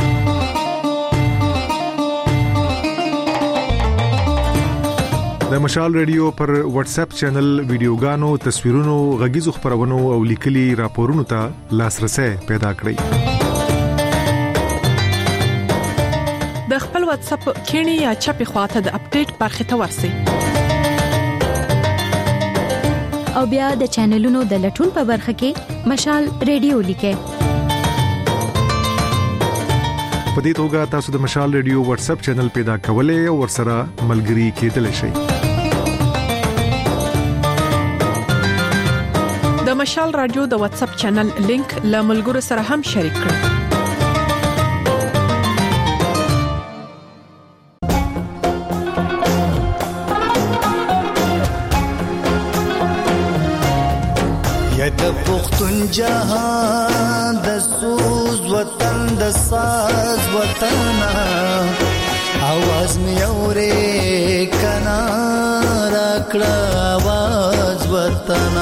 د مشال ریډیو پر واتس اپ چینل ویډیوګانو، تصویرونو، غږیزو خبرونو او لیکلي راپورونو ته لاسرسي پیدا کړئ. د خپل واتس اپ کینی یا چپی خواته د اپډیټ برخه ته ورسئ. او بیا د چینلونو د لټون په برخه کې مشال ریډیو لیکئ. په دې توګه تاسو د مشال ریډیو واتس اپ چینل پیدا کولای او ورسره ملګري کېدلی شئ. د مشال رادیو د واتس اپ چینل لینک له ملګرو سره هم شریک کړئ. د پختون جهان د سوز وطن د ساز وطن आवाज می اورې کنا راکړه आवाज وطن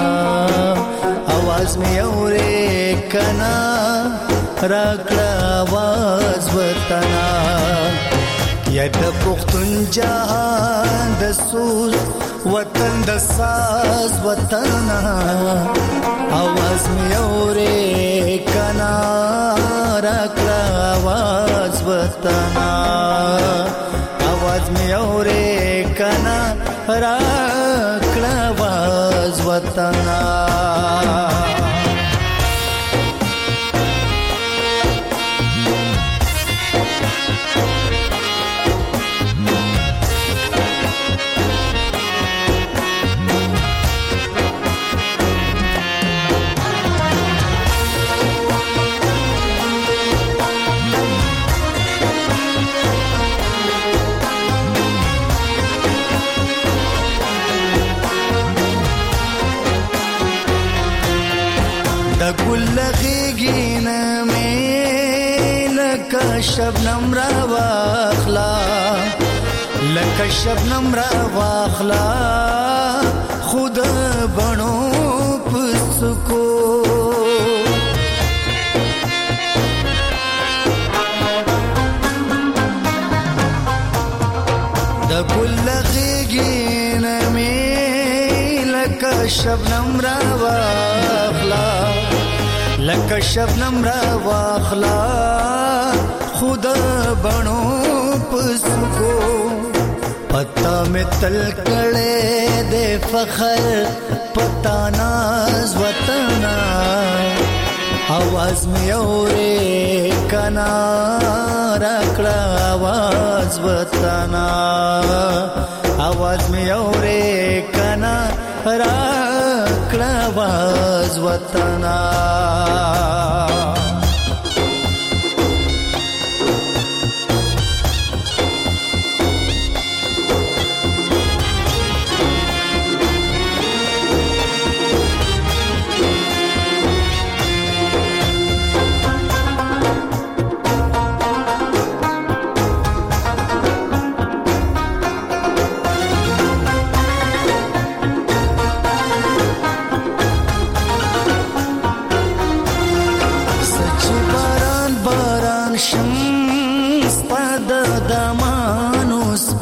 आवाज می اورې کنا راکړه आवाज وطن یا د پختون جهان د سوز وطن د ساز وطن आवाज می اورې کنا راکړه आवाज وطن आवाज می اورې کنا راکړه आवाज وطن شبنم را واخلا لکه شبنم را واخلا خود بنو پسکو د ګل غیګین می لکه شبنم را واخلا لکه شبنم را واخلا خود بنو پسکو پتا میں تل کڑے دے فخر پتا ناز وطن आवाज میں اورے کنا راکڑا आवाज وطن आवाज میں اورے کنا راکڑا आवाज وطن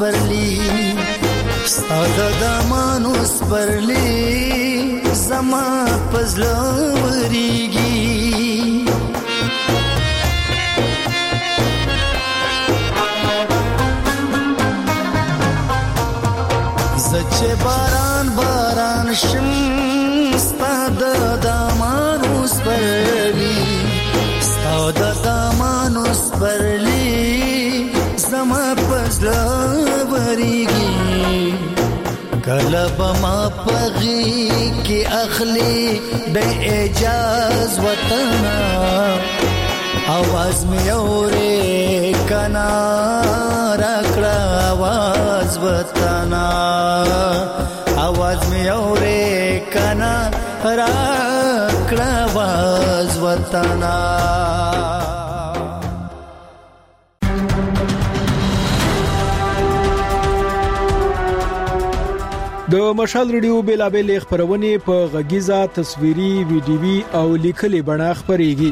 سپرلی ستاده دامانو سپرلی زما پزله وریږي زچه باران باران شم ستاده دامانو سپرلی ستاده دامانو سپرلی زما پزله وریږي کله بما پغی کی اخلی بے اجاز وطنا आवाज में औरे कना रखड़ा आवाज बताना आवाज में औरे कना रखड़ा आवाज बताना د مشال ریډیو بیلابل خبرونه په غږیزه تصویري ویډیوي او لیکلي بڼه خبريږي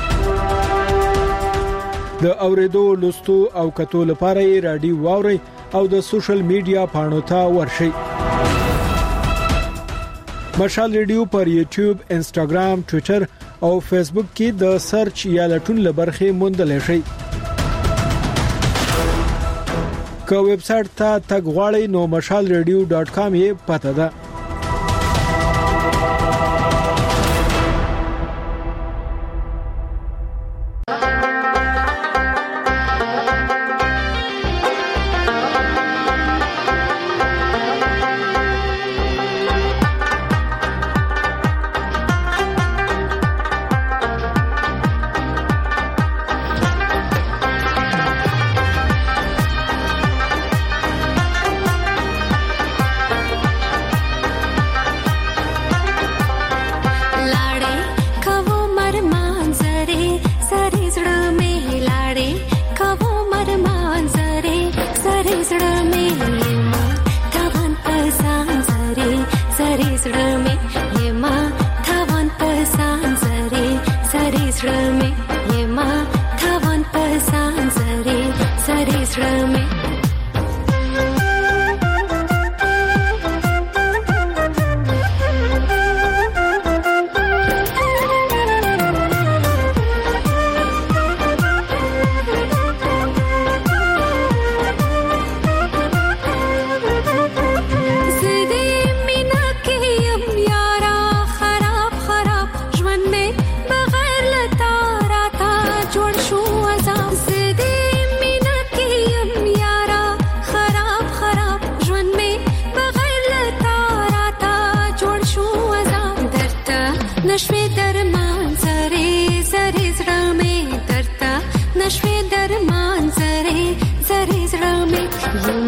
د اوریدو لوستو او کتو لپاره رادیو واوري او د سوشل میډیا پاڼو ته ورشي مشال ریډیو پر یوټیوب انستګرام ټوئیټر او فیسبوک کې د سرچ یا لټون لبرخه موندل شي که ویب سټ ته تګ غواړئ نو mashalradio.com یې پته ده नशवे दरमान जरे जरे जरा में